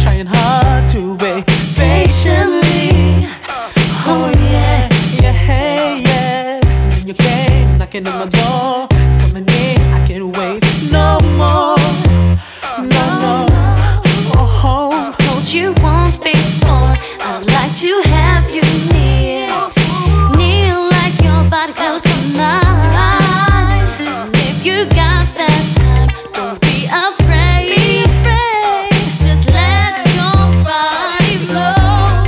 trying hard to wait patiently. Oh yeah, yeah, hey, yeah. When you came knocking on my door, coming in, I can't wait no more. No, no. Oh, Told you once before, I'd like to have you near, near like your body close to mine. And if you got that time, don't be afraid. Just let your body flow.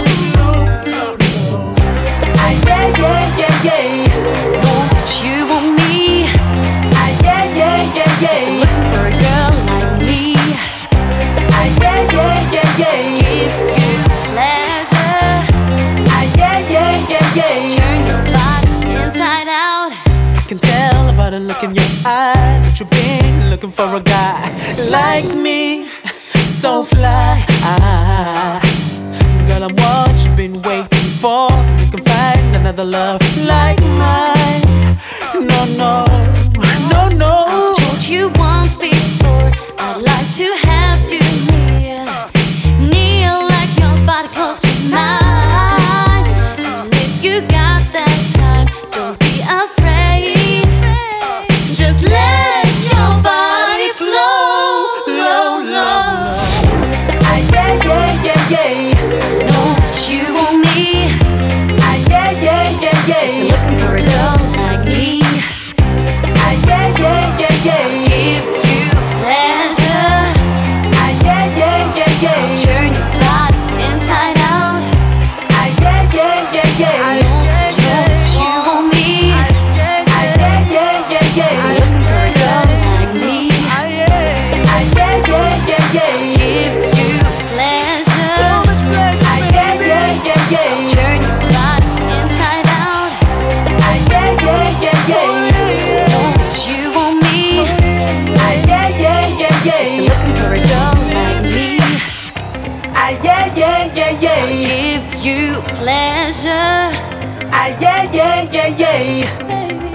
ah, yeah, yeah, yeah, yeah. Know that you want me, Ah, yeah, yeah, yeah, yeah. looking for a girl like me. Ah, yeah, yeah, yeah, yeah. Give you pleasure, Ah, yeah, yeah, yeah, yeah. turn your body inside out. I can tell by the look in your eye that you've been looking for a guy like me, so fly. Girl, I'm what you've been waiting for. You can find another love like mine. No, no, no, no. I've told you once before, I'd like to have you near, near like your body close to mine. And if you got that time, don't be afraid. Just let your body flow, low, low. Ah, yeah, yeah, yeah, yeah. Know that you want me, Ah, yeah, yeah, yeah, yeah. looking for a girl like me. Ah, yeah, yeah, yeah, yeah. Give you pleasure, Ah, yeah, yeah, yeah, yeah. turn your body inside out. Ah, yeah, yeah, yeah, yeah. Don't you want me, Ah, yeah, yeah, yeah, yeah. looking for a girl like me. Ah, yeah, yeah, yeah, yeah. Give you pleasure, Ah, yeah, yeah, yeah, yeah. turn your body inside out. Ah, yeah, yeah, yeah, yeah. Don't you want me, Ah, yeah, yeah, yeah, yeah. looking for a girl like me. Ah, yeah, yeah, yeah, yeah. Give you pleasure, Ah, yeah, yeah, yeah, yeah. baby.